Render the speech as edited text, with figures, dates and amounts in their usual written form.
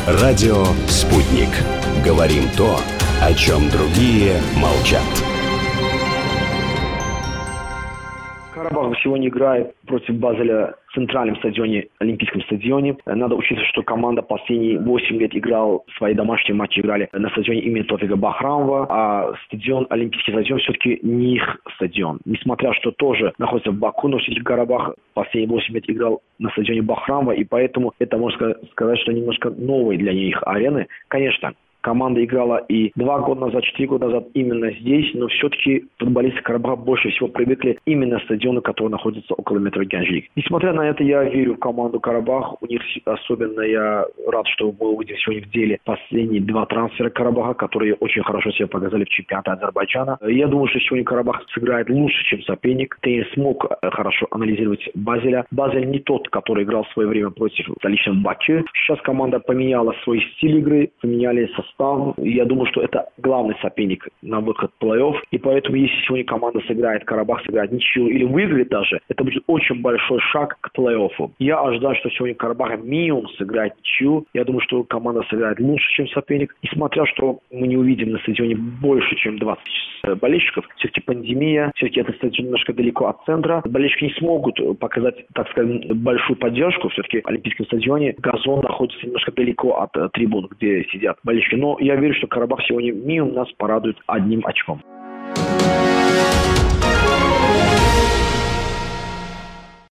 Радио «Спутник». Говорим то, о чем другие молчат. Карабах сегодня играет против Базеля в центральном стадионе, Олимпийском стадионе. Надо учитывать, что команда последние 8 лет играла, свои домашние матчи играли на стадионе имени Тофига Бахрамова, а стадион, Олимпийский стадион, все-таки не их стадион. Несмотря, что тоже находится в Баку, но все-таки Карабах последние 8 лет играл на стадионе Бахрамова, и поэтому это, можно сказать, что немножко новые для них арены. Конечно, команда играла и 2 года назад, 4 года назад именно здесь, но все-таки футболисты Карабаха больше всего привыкли именно к стадиону, который находится около метро Гянджик. Несмотря на это, я верю в команду Карабах. У них особенно я рад, что мы увидим сегодня в деле последние 2 трансфера Карабаха, которые очень хорошо себя показали в чемпионате Азербайджана. Я думаю, что сегодня Карабах сыграет лучше, чем соперник. Ты смог хорошо анализировать Базеля. Базель не тот, который играл в свое время против столичного Баку. Сейчас команда поменяла свой стиль игры, поменяли состав. Я думаю, что это главный соперник на выход в плей-офф. И поэтому, если сегодня команда сыграет, Карабах сыграет ничью или выиграет даже, это будет очень большой шаг к плей-оффу. Я ожидаю, что сегодня Карабах минимум сыграет ничью. Я думаю, что команда сыграет лучше, чем соперник. Несмотря, что мы не увидим на стадионе больше, чем 20 болельщиков. Все-таки пандемия, все-таки это стадион немножко далеко от центра. Болельщики не смогут показать, так сказать, большую поддержку. Все-таки в Олимпийском стадионе газон находится немножко далеко от трибун, где сидят болельщики. Но я верю, что Карабах сегодня минимум нас порадует 1 очком.